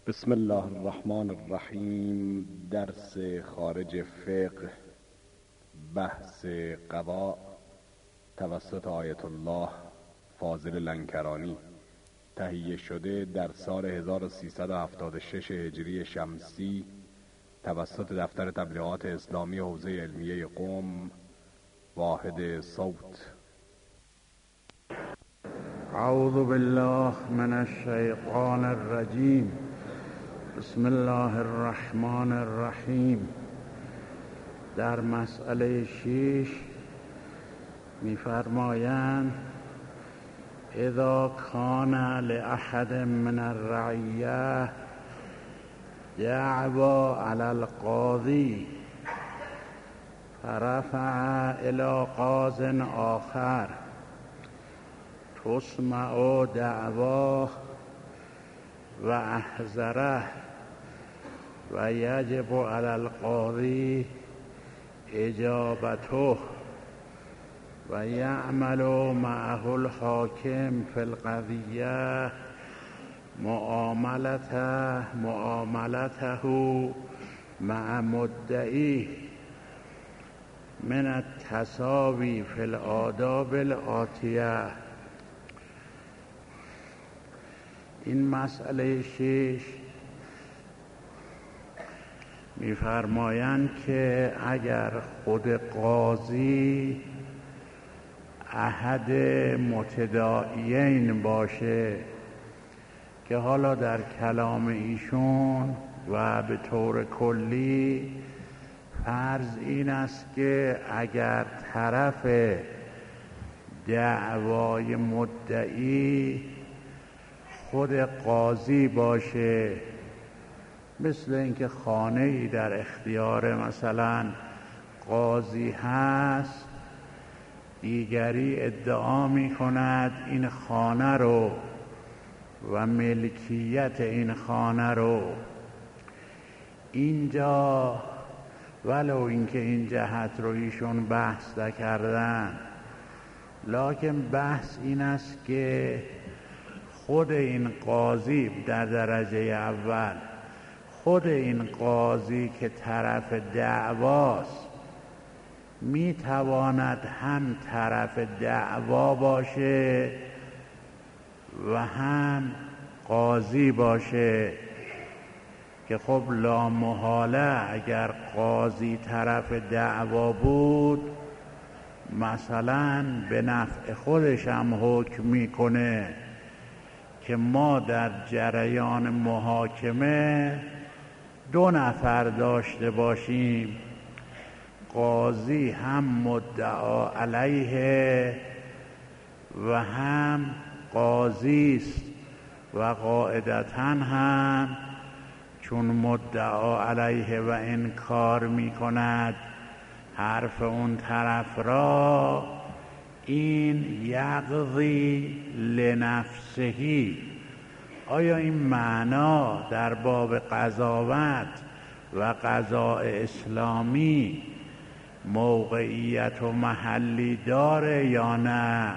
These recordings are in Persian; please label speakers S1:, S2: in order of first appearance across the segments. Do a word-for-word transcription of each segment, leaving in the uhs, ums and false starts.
S1: بسم الله الرحمن الرحیم. درس خارج فقه، بحث قضا توسط آیت الله فاضل لنکرانی، تهیه شده در سال هزار و سیصد و هفتاد و شش هجری شمسی توسط دفتر تبلیغات اسلامی حوزه علمیه قم، واحد صوت.
S2: اعوذ بالله من الشیطان الرجیم. بسم الله الرحمن الرحیم. در مسئله شش می‌فرمایند اذا کان لأحد من الرعیه دعوا علی القاضی فرفع الی قاض آخر تسمع دعواه و احذره و یجب علی القاضی اجابته و یعمل معه الحاکم فی القضیه معاملته معاملته مع مدعی من التساوی فی الآداب الآتیه. این مسئله شش می‌فرمایند که اگر خود قاضی احد متداعیین باشه، که حالا در کلام ایشون و به طور کلی فرض این است که اگر طرف دعوای مدعی خود قاضی باشه، مثل اینکه خانه‌ای در اختیار مثلا قاضی هست، دیگری ادعا می کند این خانه رو و ملکیت این خانه رو، اینجا ولو اینکه این جهت رو ایشون بحث نکردن، لکن بحث این است که خود این قاضی در درجه اول، خود این قاضی که طرف دعواست، می تواند هم طرف دعوا باشه و هم قاضی باشه، که خب لا محاله اگر قاضی طرف دعوا بود مثلا به نفع خودش هم حکم میکنه که ما در جریان محاکمه دو نفر داشته باشیم، قاضی هم مدعا علیه و هم قاضی است، و قاعدتاً هم چون مدعا علیه و انکار می کند حرف اون طرف را، این یقضی لنفسهی. آیا این معنا در باب قضاوت و قضاء اسلامی موقعیت و محلی داره یا نه؟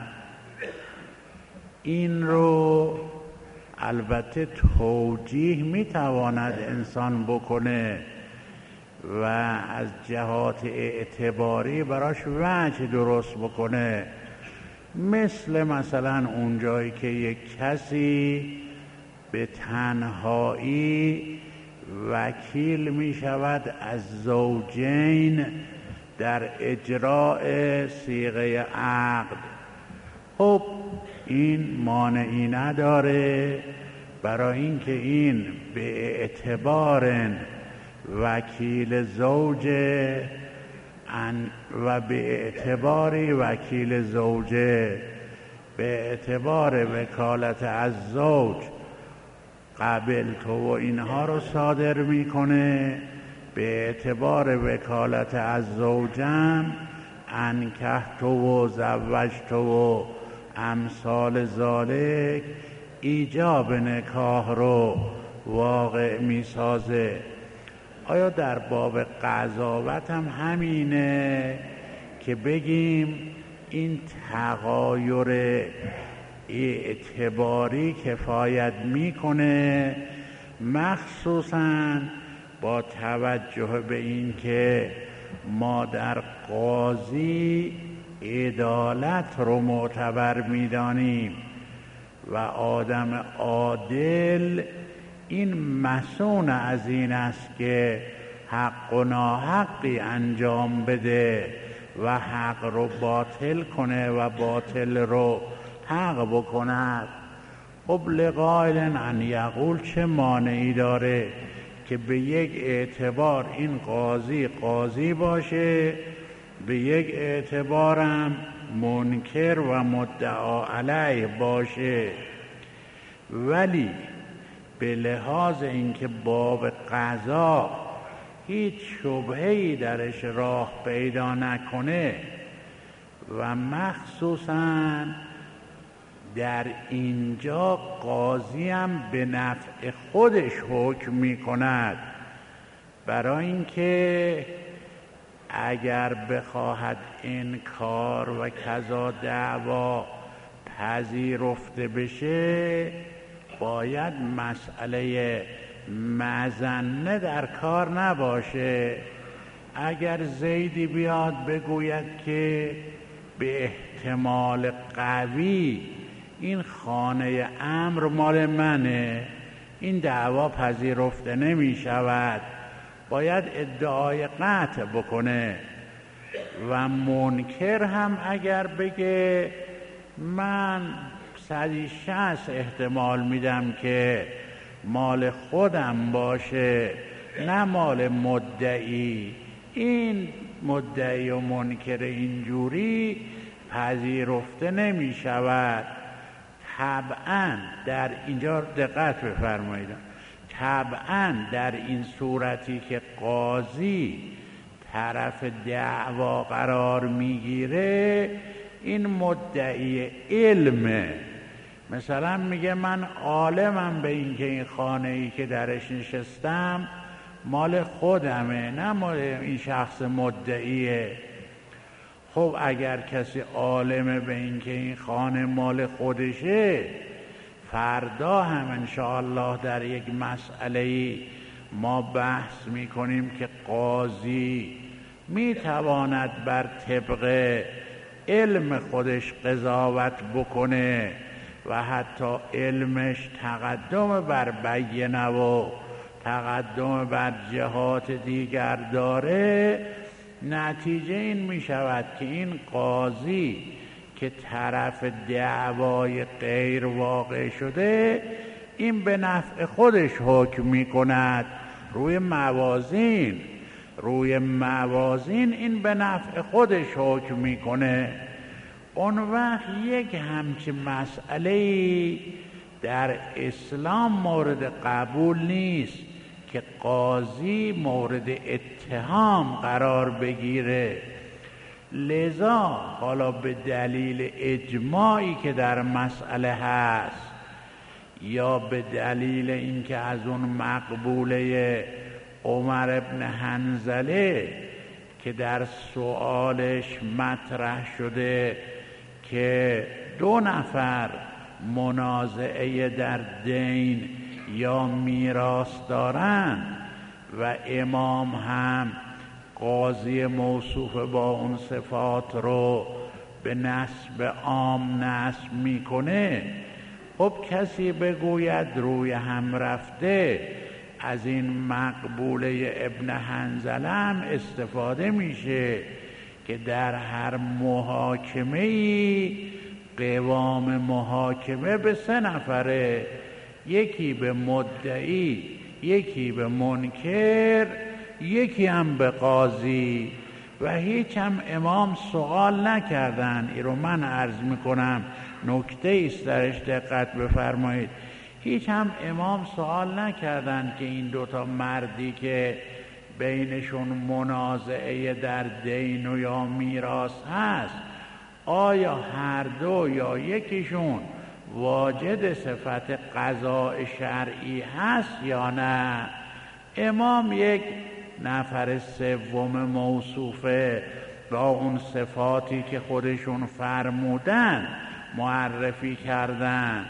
S2: این رو البته توجیه میتواند انسان بکنه و از جهات اعتباری براش وجه درست بکنه، مثل مثلا اونجایی که یک کسی به تنهایی وکیل می شود از زوجین در اجراء صیغه عقد. خب این مانعی نداره، برای اینکه این به اعتبار وکیل زوجه و به اعتباری وکیل زوجه به اعتبار وکالت از زوج قبل تو و اینها رو صادر میکنه، به اعتبار وکالت از زوجم انکه تو و زوج تو و امثال ذالک ایجاب نکاح رو واقع میسازه. آیا در باب قضاوت هم همینه که بگیم این تغایر اعتباری کفایت میکنه مخصوصاً با توجه به این که ما در قاضی عدالت رو معتبر می‌دانیم و آدم عادل این مسئول از این است که حق و ناحقی انجام بده و حق رو باطل کنه و باطل رو حق بکند. خب لقائل ان یقول، چه مانعی داره که به یک اعتبار این قاضی قاضی باشه، به یک اعتبارم منکر و مدعا علیه باشه، ولی به لحاظ اینکه باب قضا هیچ شبهه‌ای درش راه پیدا نکنه و مخصوصاً در اینجا قاضی هم به نفع خودش حکم می کند، برای اینکه اگر بخواهد انکار و کذا دعوا پذیرفته بشه باید مسئله مظنه در کار نباشه. اگر زیدی بیاد بگوید که به احتمال قوی این خانه امر مال منه، این دعوا پذیرفته نمی شود، باید ادعای قطع بکنه. و منکر هم اگر بگه من صدی شصت احتمال میدم که مال خودم باشه نه مال مدعی، این مدعی و منکر اینجوری پذیرفته نمی شود. طبعا در اینجا دقت بفرمایید، طبعا در این صورتی که قاضی طرف دعوا قرار میگیره این مدعی علمه، مثلا میگه من عالمم به این که این خانه ای که درش نشستم مال خودمه نه مال این شخص مدعیه. خب اگر کسی عالمه به این که این خانه مال خودشه، فردا هم انشاءالله در یک مسئله ما بحث میکنیم که قاضی میتواند بر طبق علم خودش قضاوت بکنه و حتی علمش تقدم بر بینه و تقدم بر جهات دیگر داره. نتیجه این می شود که این قاضی که طرف دعوای غیر واقع شده این به نفع خودش حکم می کند روی موازین، روی موازین این به نفع خودش حکم می کنه. اون وقت یک همچین مسئله در اسلام مورد قبول نیست که قاضی مورد اتهام قرار بگیره. لذا حالا به دلیل اجماعی که در مسئله هست یا به دلیل اینکه از اون مقبوله عمر ابن حنظله که در سؤالش مطرح شده که دو نفر منازعه در دین یا میراث دارن و امام هم قاضی موصوف با اون صفات رو به نسب عام نسب میکنه، خب کسی بگوید روی هم رفته از این مقبوله ابن حنظله هم استفاده میشه که در هر محاکمه‌ای قوام محاکمه به سه نفره، یکی به مدعی، یکی به منکر، یکی هم به قاضی. و هیچ هم امام سوال نکردن. این رو من عرض میکنم، نکته است درش دقت بفرمایید. هیچ هم امام سوال نکردن که این دوتا مردی که بینشون منازعه در دین و یا میراث هست آیا هر دو یا یکیشون واجد صفت قضاء شرعی هست یا نه. امام یک نفر سوم موصوفه با اون صفاتی که خودشون فرمودن معرفی کردن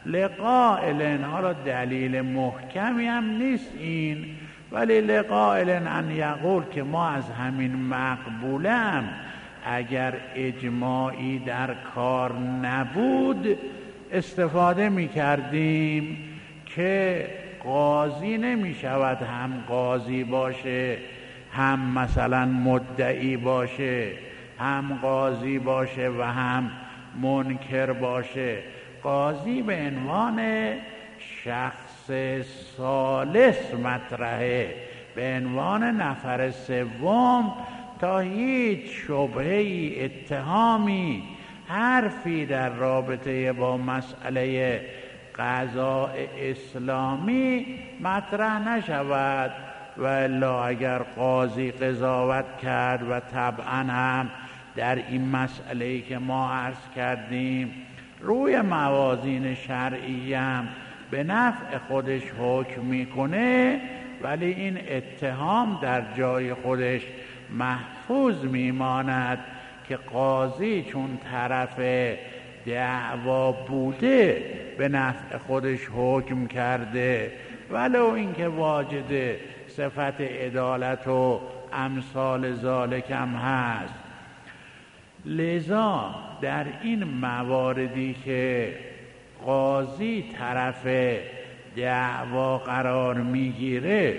S2: لقائل، حالا دلیل محکمی هم نیست این، ولی لقائل ان یقول که ما از همین مقبولم اگر اجماعی در کار نبود استفاده می کردیم که قاضی نمی شود هم قاضی باشه هم مثلا مدعی باشه، هم قاضی باشه و هم منکر باشه. قاضی به عنوان شخص ثالث مطرحه، به عنوان نفر سوم، تا هیچ شبهه‌ای، اتهامی، حرفی در رابطه با مسئله قضاء اسلامی مطرح نشود. و الا اگر قاضی قضاوت کرد و طبعا هم در این مسئله‌ای که ما عرض کردیم روی موازین شرعی هم به نفع خودش حکم میکنه، ولی این اتهام در جای خودش محفوظ میماند که قاضی چون طرف دعوا بوده به نفع خودش حکم کرده، ولو اینکه واجد صفت عدالت و امثال ذالک هم هست. لذا در این مواردی که قاضی طرف دعوا قرار میگیره،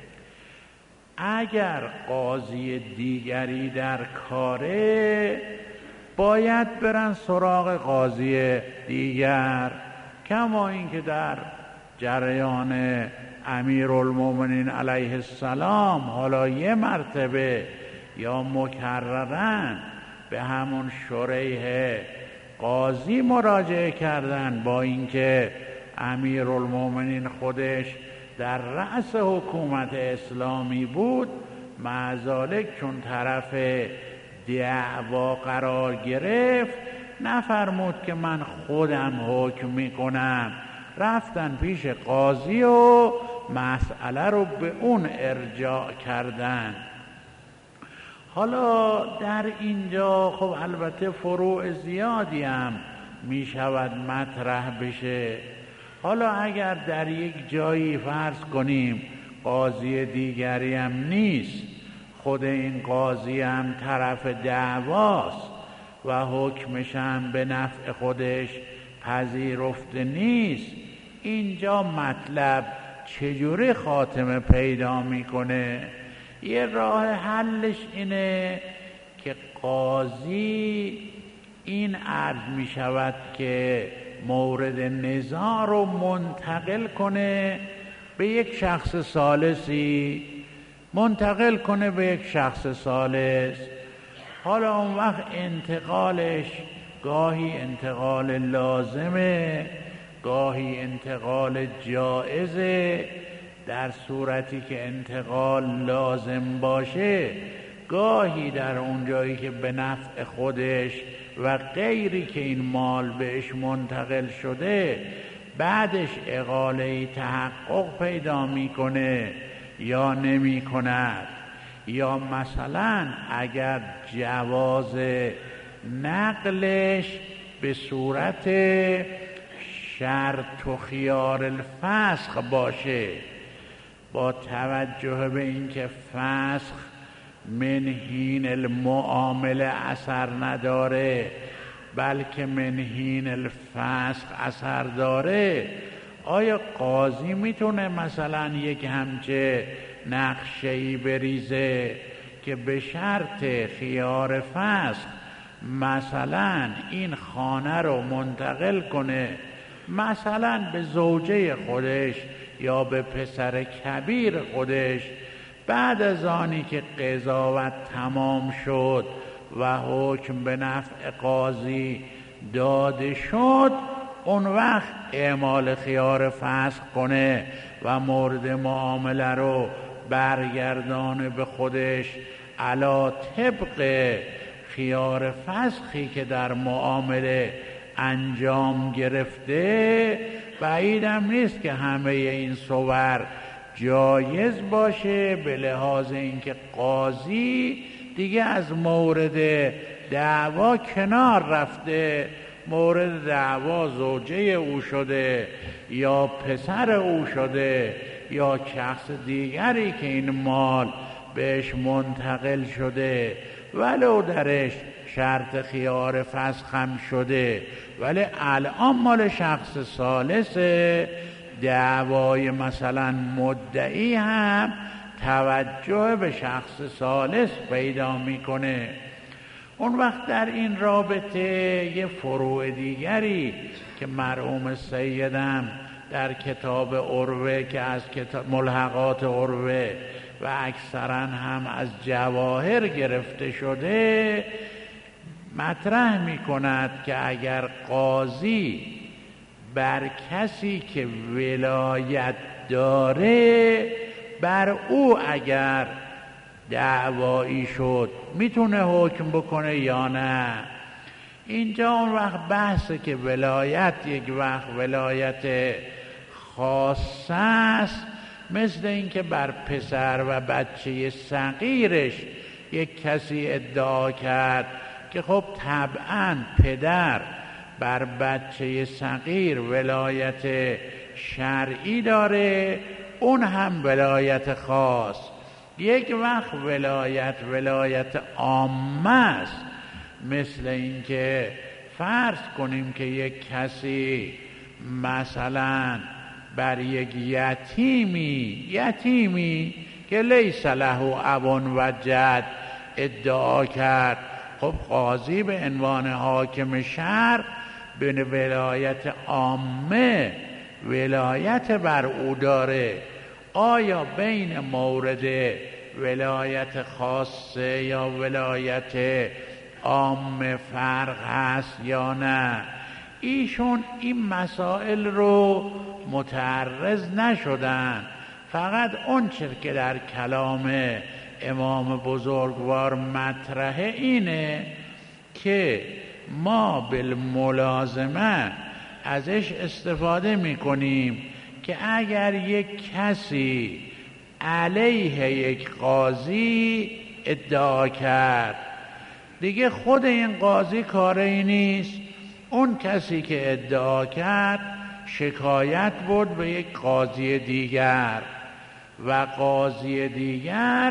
S2: اگر قاضی دیگری در کاره باید برن سراغ قاضی دیگر، کما اینکه در جریان امیرالمومنین علیه السلام حالا یه مرتبه یا مکررن به همون شریح قاضی مراجعه کردن، با اینکه امیرالمومنین خودش در رأس حکومت اسلامی بود، مع ذالک چون طرف دعوا قرار گرفت نفرمود که من خودم حکم میکنم، رفتن پیش قاضی و مسئله رو به اون ارجاع کردن. حالا در اینجا خب البته فروع زیادی هم می شود مطرح بشه. حالا اگر در یک جایی فرض کنیم قاضی دیگری هم نیست، خود این قاضی هم طرف دعواست و حکمش هم به نفع خودش پذیرفته نیست، اینجا مطلب چجوری خاتمه پیدا میکنه؟ یه راه حلش اینه که قاضی این عرض می شود که مورد نزاع رو منتقل کنه به یک شخص ثالثی، منتقل کنه به یک شخص ثالث. حالا اون وقت انتقالش گاهی انتقال لازمه، گاهی انتقال جائزه. در صورتی که انتقال لازم باشه، گاهی در اون جایی که به نفع خودش و غیری که این مال بهش منتقل شده بعدش اقاله تحقق پیدا میکنه یا نمی کند، یا مثلا اگر جواز نقلش به صورت شرط و خیار الفسخ باشه، با توجه به اینکه فسخ من حین المعامله اثر نداره بلکه من حین الفسخ اثر داره، آیا قاضی میتونه مثلا یک همچه نقشه‌ای بریزه که به شرط خیار فسخ مثلا این خانه رو منتقل کنه مثلا به زوجه خودش یا به پسر کبیر خودش، بعد از آنی که قضاوت تمام شد و حکم به نفع قاضی داده شد، اون وقت اعمال خیار فسخ کنه و مورد معامله رو برگردانه به خودش علا طبق خیار فسخی که در معامله انجام گرفته. بعیدم نیست که همه این صور جایز باشه، به لحاظ اینکه قاضی دیگه از مورد دعوا کنار رفته مورد دعوا زوجه او شده یا پسر او شده یا شخص دیگری که این مال بهش منتقل شده، ولو درش شرط خیار فسخ هم شده، ولی الان مال شخص ثالثه، دعوای مثلا مدعی هم توجه به شخص ثالث پیدا میکنه. اون وقت در این رابطه یه فروع دیگری که مرحوم سیدم در کتاب عروه که از کتاب ملحقات عروه و اکثرا هم از جواهر گرفته شده مطرح می کند که اگر قاضی بر کسی که ولایت داره بر او اگر دعوایی شد میتونه حکم بکنه یا نه. اینجا اون وقت بحثه که ولایت یک وقت ولایت خاصه است، مثل اینکه بر پسر و بچه صغیرش یک کسی ادعا کرد که خب طبعا پدر بر بچه صغیر ولایت شرعی داره، اون هم ولایت خاص. یک وقت ولایت ولایت عامه است، مثل اینکه فرض کنیم که یک کسی مثلا بر یک یتیمی یتیمی که لیس له اب و جد ادعا کرد، خب قاضی به عنوان حاکم شهر به ولایت عامه ولایت بر او داره. آیا بین مورد ولایت خاصه یا ولایت عامه فرق هست یا نه؟ ایشون این مسائل رو متعرض نشدن، فقط اون چیز که در کلام امام بزرگوار مطرحه اینه که ما بالملازمه ازش استفاده میکنیم که اگر یک کسی علیه یک قاضی ادعا کرد، دیگه خود این قاضی کاری نیست، اون کسی که ادعا کرد شکایت بود به یک قاضی دیگر و قاضی دیگر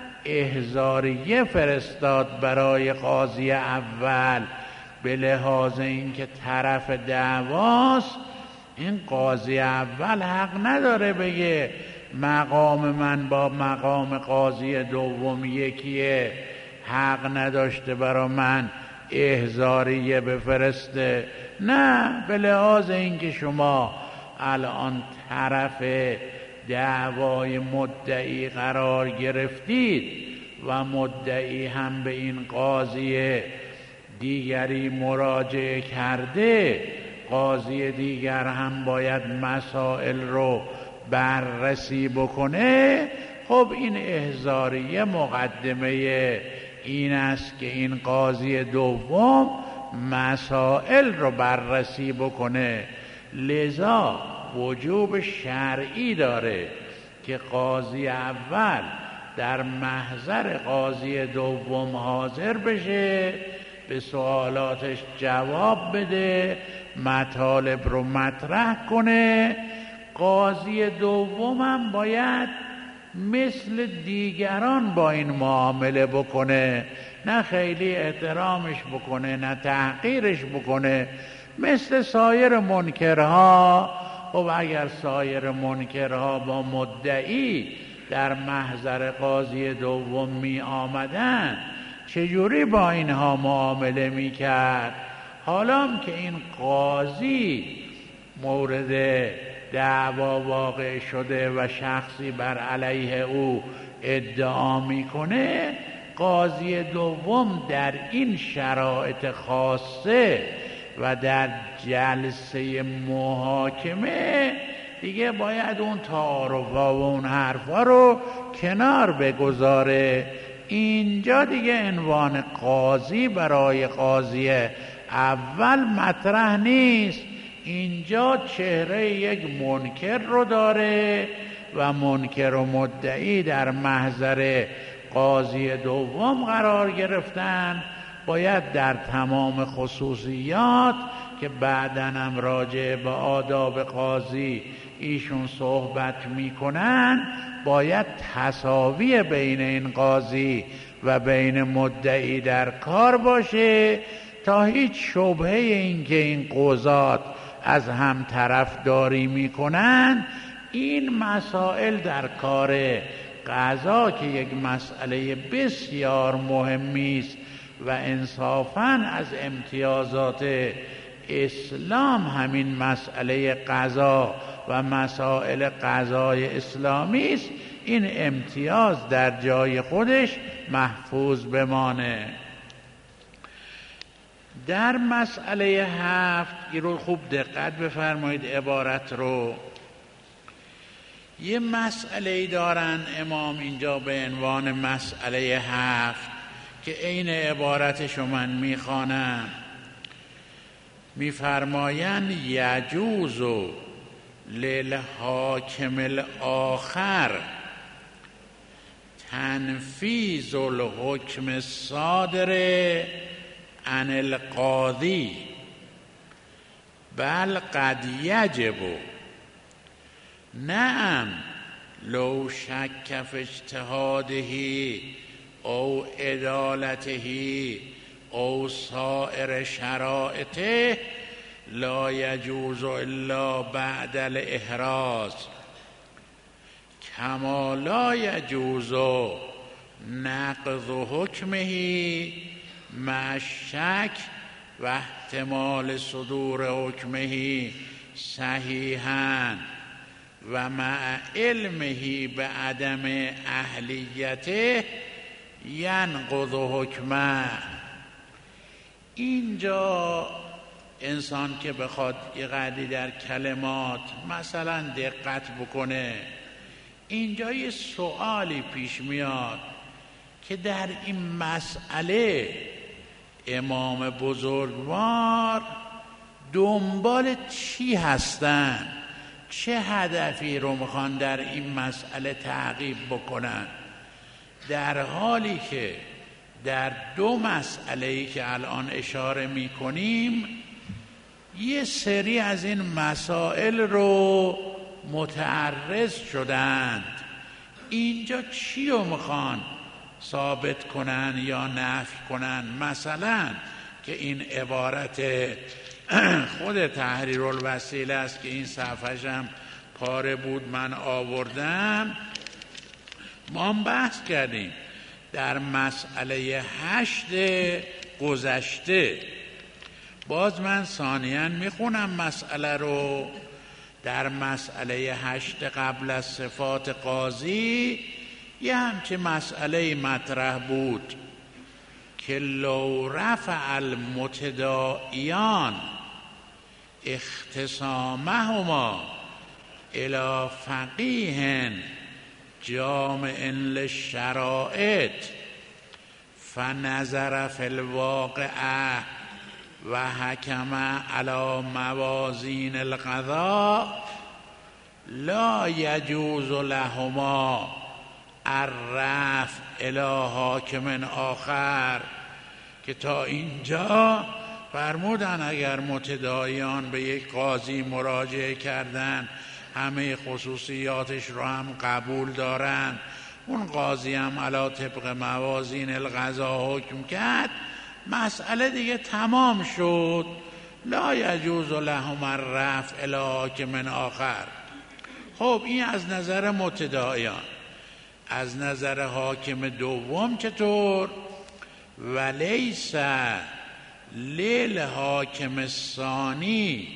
S2: احضاریه فرستاد برای قاضی اول به لحاظ اینکه طرف دعواست. این قاضی اول حق نداره بگه مقام من با مقام قاضی دوم یکیه، حق نداشته برا من احضاریه بفرسته. نه، به لحاظ اینکه شما الان طرف دعوای مدعی قرار گرفتید و مدعی هم به این قاضی دیگری مراجعه کرده، قاضی دیگر هم باید مسائل رو بررسی بکنه. خب این احضاریه مقدمه این است که این قاضی دوم مسائل رو بررسی بکنه. لذا وجوب شرعی داره که قاضی اول در محضر قاضی دوم حاضر بشه، به سوالاتش جواب بده، مطالب رو مطرح کنه. قاضی دوم هم باید مثل دیگران با این معامله بکنه، نه خیلی احترامش بکنه نه تحقیرش بکنه، مثل سایر منکرها. خب اگر سایر منکرها با مدعی در محضر قاضی دوم می آمدن، چجوری با اینها معامله می کرد؟ حالا که این قاضی مورد دعوا واقع شده و شخصی بر علیه او ادعا میکنه، قاضی دوم در این شرایط خاصه و در جلسه محاکمه دیگه باید اون تعارفا و اون حرفا رو کنار بگذاره. اینجا دیگه عنوان قاضی برای قاضی اول مطرح نیست، اینجا چهره یک منکر رو داره و منکر و مدعی در محضر قاضی دوم قرار گرفتن باید در تمام خصوصیات که بعداً هم راجع به آداب قاضی ایشون صحبت میکنن باید تساوی بین این قاضی و بین مدعی در کار باشه تا هیچ شبهه این که این قضات از هم طرفداری میکنن. این مسائل در کار قضا که یک مسئله بسیار مهمی است و انصافاً از امتیازات اسلام همین مسئله قضا و مسائل قضای اسلامی است، این امتیاز در جای خودش محفوظ بمانه. در مسئله هفت این رو خوب دقت بفرمایید، عبارت رو. یه مسئله دارن امام اینجا به عنوان مسئله هفت که عین عبارتشو من میخوانم. میفرمایند یجوز للحاکم الاخر تنفیذ الحکم الصادر عن القاضی بل قد یجب نعم لو شک فی اجتهاده او عدالته او سائر شرائطه لا یجوز الا بعد الاحراز کما لا یجوز نقض حکمه مع الشک و احتمال صدور حکمه صحیحا و مع علمه به عدم اهلیته ینقض حکمه. اینجا انسان که بخواد یه قدری در کلمات مثلا دقت بکنه، اینجا یه سوالی پیش میاد که در این مسئله امام بزرگوار دنبال چی هستن، چه هدفی رو میخوان در این مسئله تعقیب بکنن، در حالی که در دو مسئله‌ای که الان اشاره میکنیم یه سری از این مسائل رو متعرض شدند. اینجا چی رو میخوان ثابت کنن یا نفی کنن؟ مثلا که این عبارت خود تحریر الوسیله است که این صفحه‌ش هم پاره بود من آوردم. ما هم بحث کردیم در مسئله هشت گذشته. باز من ثانیاً میخونم مسئله رو. در مسئله هشت قبل از صفات قاضی یه همچه مسئله مطرح بود که لو رفع المتداعیان اختصامهما الی فقیه جامع للشرائط فنظر فی الواقع و حکم علی موازین القضاء لا یجوز لهما الرفع الی حاکم آخر. که تا اینجا فرمودن اگر متداعیان به یک قاضی مراجعه کردن همه خصوصیاتش رو هم قبول دارن، اون قاضی هم علی طبق موازین القضاء حکم کرد، مسئله دیگه تمام شد. لا یجوز لهم الرفع الی حاکم آخر. خب این از نظر متداعیان. از نظر حاکم دوم چطور؟ ولیس للحاکم الثانی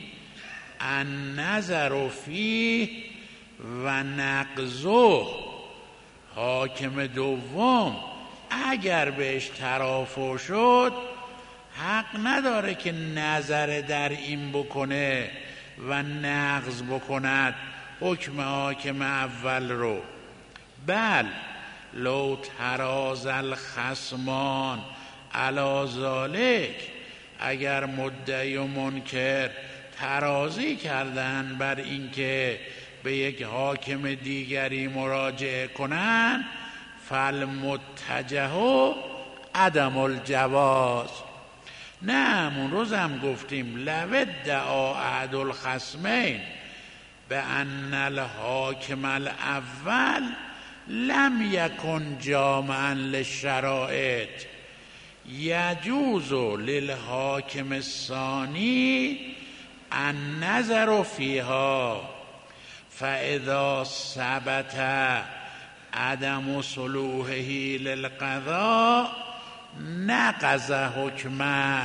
S2: النظر فیه و نقضه. حاکم دوم اگر بهش ترافع شد حق نداره که نظر در این بکنه و نقض بکند حکم حاکم اول رو. بل لو تراز الخصمان علی ذالک، اگر مدعی و منکر ترازی کردن بر اینکه به یک حاکم دیگری مراجعه کنن، فالمتجه عدم الجواز. نه همون روز هم گفتیم لو ادعا احد الخصمین به ان الحاکم الاول لم یکن جامعا للشرائط یجوز للحاکم الثانی النظر فیها فاذا ثبت عدم صلوحه للقضاء نقض حکمه.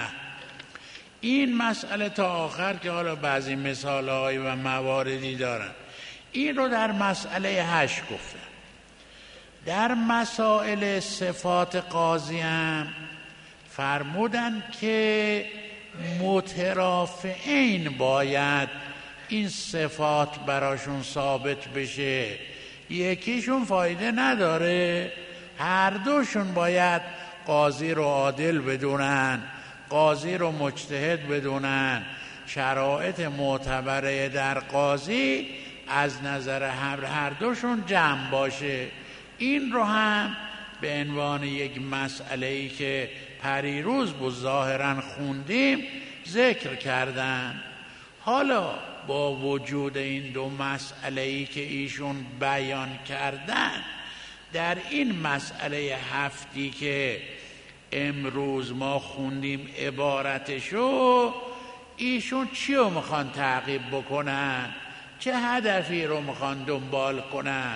S2: این مسئله تا آخر که حالا بعضی مثالهایی و مواردی دارن این رو در مسئله هشت گفتن. در مسائل صفات قاضی هم فرمودن که مترافعین باید این صفات براشون ثابت بشه، یکیشون فایده نداره، هر دوشون باید قاضی رو عادل بدونن، قاضی رو مجتهد بدونن، شرایط معتبره در قاضی از نظر هر دوشون جمع باشه. این رو هم به عنوان یک مسئله‌ای که پریروز بود ظاهراً خوندیم ذکر کردن. حالا با وجود این دو مسئله‌ای که ایشون بیان کردن، در این مسئله هفتی که امروز ما خوندیم عبارتشو، ایشون چی رو میخوان تعقیب بکنن؟ چه هدفی رو میخوان دنبال کنن؟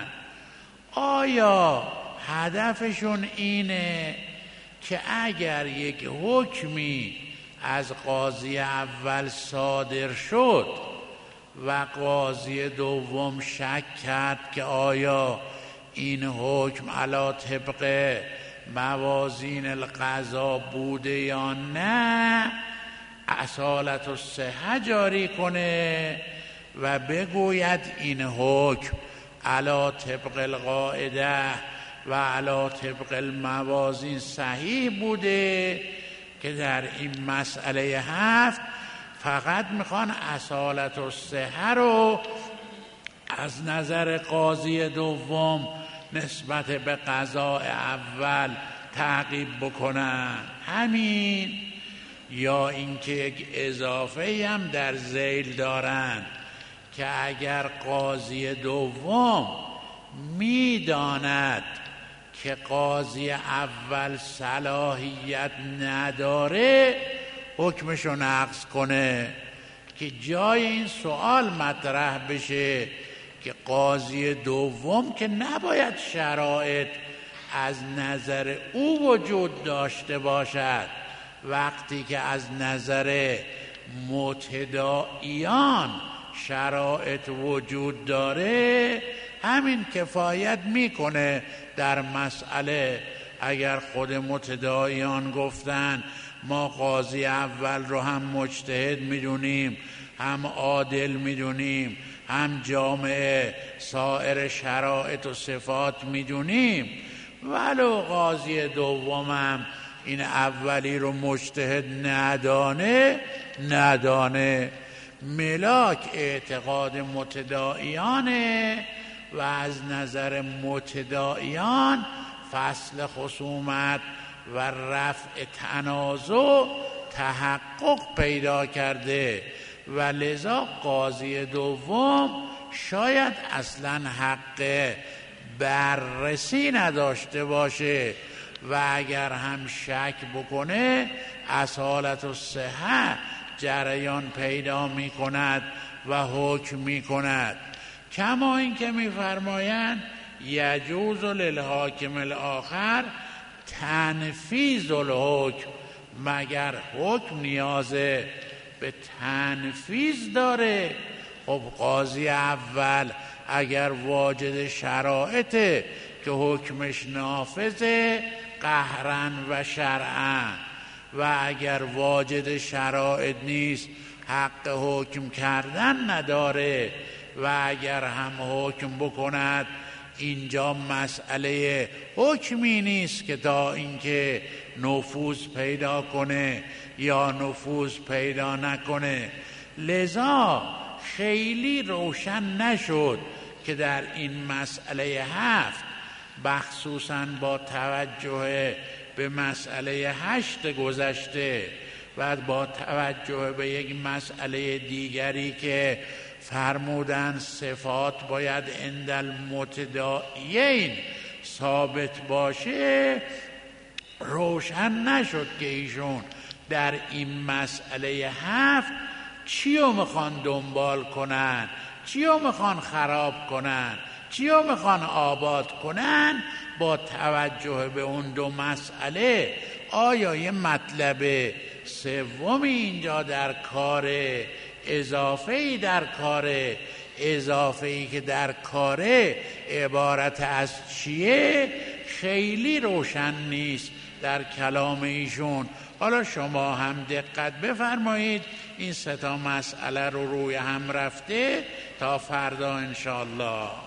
S2: آیا هدفشون اینه که اگر یک حکمی از قاضی اول صادر شد و قاضی دوم شک کرد که آیا این حکم علی طبق موازین القضا بوده یا نه، اصالت الصحه جاری کنه و بگوید این حکم علی طبق القاعده و علی طبق الموازین صحیح بوده، که در این مسئله هفت فقط میخوان اصالت الصحه رو از نظر قاضی دوم نسبت به قضاء اول تعقیب بکنن. همین، یا اینکه یک اضافه هم در ذیل دارن که اگر قاضی دوم میداند که قاضی اول صلاحیت نداره حکمشو نقض کنه، که جای این سوال مطرح بشه که قاضی دوم که نباید شرایط از نظر او وجود داشته باشد، وقتی که از نظر متداعیان شرایط وجود داره همین کفایت میکنه در مسئله. اگر خود متداعیان گفتن ما قاضی اول رو هم مجتهد میدونیم، هم عادل میدونیم، هم جامع سایر شرایط و صفات میدونیم، ولو قاضی دومم این اولی رو مجتهد ندانه ندانه ملاک اعتقاد متداعیانه و از نظر متداعیان فصل خصومت و رفع تنازع تحقق پیدا کرده و لذا قاضی دوم شاید اصلا حق بررسی نداشته باشه و اگر هم شک بکنه اصالت الصحه جریان پیدا می کند و حکم می کند. کما این که می فرمایند یجوز للحاکم الاخر تنفیذ الحکم، مگر حکم نیاز به تنفیذ داره؟ خب قاضی اول اگر واجد شرایطه که حکمش نافذه قهرن و شرعن، و اگر واجد شرایط نیست حق حکم کردن نداره، و اگر هم حکم بکند اینجا مسئله حکمی نیست که تا اینکه نفوذ پیدا کنه یا نفوذ پیدا نکنه. لذا خیلی روشن نشد که در این مسئله هفت، مخصوصاً با توجه به مسئله هشت گذشته و با توجه به یک مسئله دیگری که فرمودن صفات باید عند المتداعیین ثابت باشه، روشن نشد که ایشون در این مسئله هفت چی رو میخوان دنبال کنن، چی رو میخوان خراب کنن، چی رو میخوان آباد کنن. با توجه به اون دو مسئله آیا یه مطلب سومی اینجا در کار، اضافه‌ای در کار، اضافه‌ای که در کار عبارت از چیه خیلی روشن نیست در کلام ایشون. حالا شما هم دقت بفرمایید، این سه تا مسئله رو روی هم رفته تا فردا انشاءالله.